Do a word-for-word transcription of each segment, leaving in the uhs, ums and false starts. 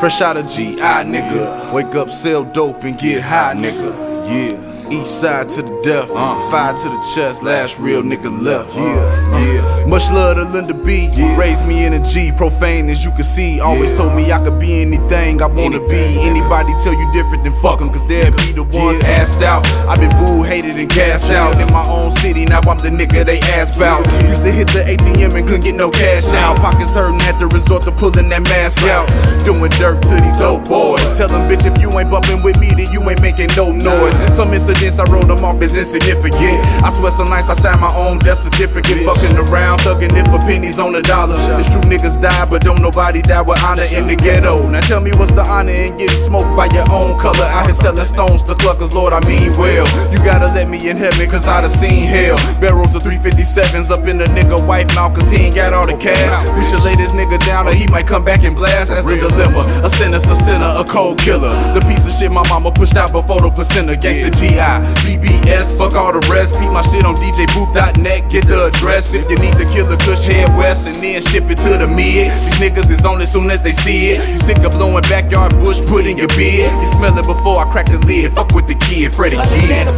Fresh out of G I, nigga. Wake up, sell dope, and get high, nigga. Yeah. East side to the death, uh, fire to the chest, last real nigga left. Yeah, yeah. Much love to Linda B. Yeah. Raised me in a G, profane as you can see. Always yeah. told me I could be anything I wanna anything. be. Anybody tell you different, then fuck them, cause they'll be the ones yeah. asked out. I've been booed, hated, and cast out in my own city. Now I'm the nigga they asked about. Used to hit the A T M and couldn't get no cash out. Pockets hurting, had to resort to pulling that mask out. Doing dirt to these dope boys. Tell them, bitch, if you ain't bumping with me, then you ain't making no noise. Some incidents I wrote them off as insignificant. I swear some nights I signed my own death certificate. Fucking around, thugging it for pennies on the dollar. It's true niggas die, but don't nobody die with honor in the ghetto. Now tell me what's the honor in getting smoked by your own color. Out here selling stones to cluckers, Lord, I mean well. You gotta let me in heaven, cause I done seen hell. Barrels of three fifty-sevens up in the nigga wife mouth, cause he ain't got all the cash. We should lay this nigga down or he might come back and blast. That's the dilemma, a sinister sinner, a cold killer. The piece of shit my mama pushed out before the placenta. Gangsta G I, B B S, fuck all the rest. Keep my shit on D J booth dot net, get the address. If you need to kill a kush, head west and then ship it to the mid. These niggas is on it soon as they see it. You sick of blowing backyard bush, put in your beard. You smell it before I crack the lid. Fuck with the kid, Freddie Gibbs.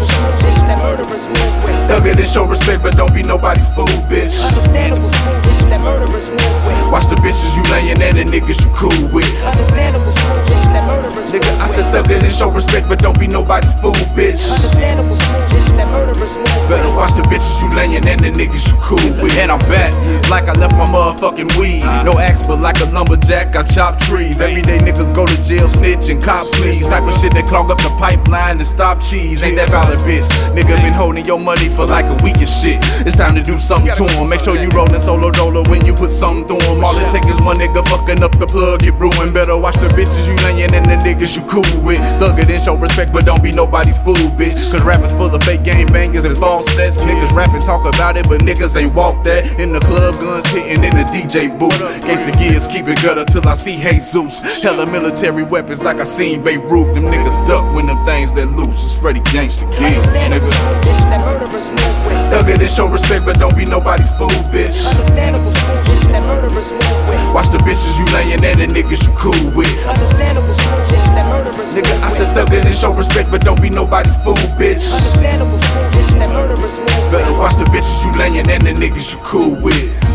Thugger then show respect, but don't be nobody's fool, bitch. Understandable smooth vision that murderers move with. Watch the bitches you layin' and the niggas you cool with. Understandable smooth vision that murderers move with. Nigga, I said thugger then show respect, but don't be nobody's fool, bitch. Understandable smooth vision that murderers move with. Better watch the bitches you layin' and the niggas you cool with. And I'm back, like I left my motherfucking weed. No axe, but like a lumberjack, I chop trees. Everyday niggas go to jail, snitch and cop please. Type of shit that clog up the pipeline and stop cheese. Ain't that valid, bitch? Nigga been holding your money for like a week and shit. It's time to do something to him. Make sure you rollin' solo dolo when you put something through him. All it take is one nigga fucking up the plug, get ruined. Better watch the bitches you layin' and the niggas you cool with. Thugger then show respect, but don't be nobody's fool, bitch. Cause rappers full of fake game bangers and false sets. Niggas rapping, talk about it, but niggas ain't walk that. In the club, guns hitting in the D J booth. Gangsta Gibbs, keep it gutter till I see Jesus. Hella military weapons like I seen Beirut. Them niggas duck when them things that loose. It's Freddie Gangsta Gibbs, nigga. Thugger then show respect, but don't be nobody's fool, bitch. Understandable smooth vision that murderers move with. Watch the bitches you layin' and the niggas you cool with. Understandable smooth vision that murderers move with. Nigga, I said thugger then show respect, but don't be nobody's fool, bitch. Understandable smooth vision that murderers move with. Better watch the bitches you layin' and the niggas you cool with.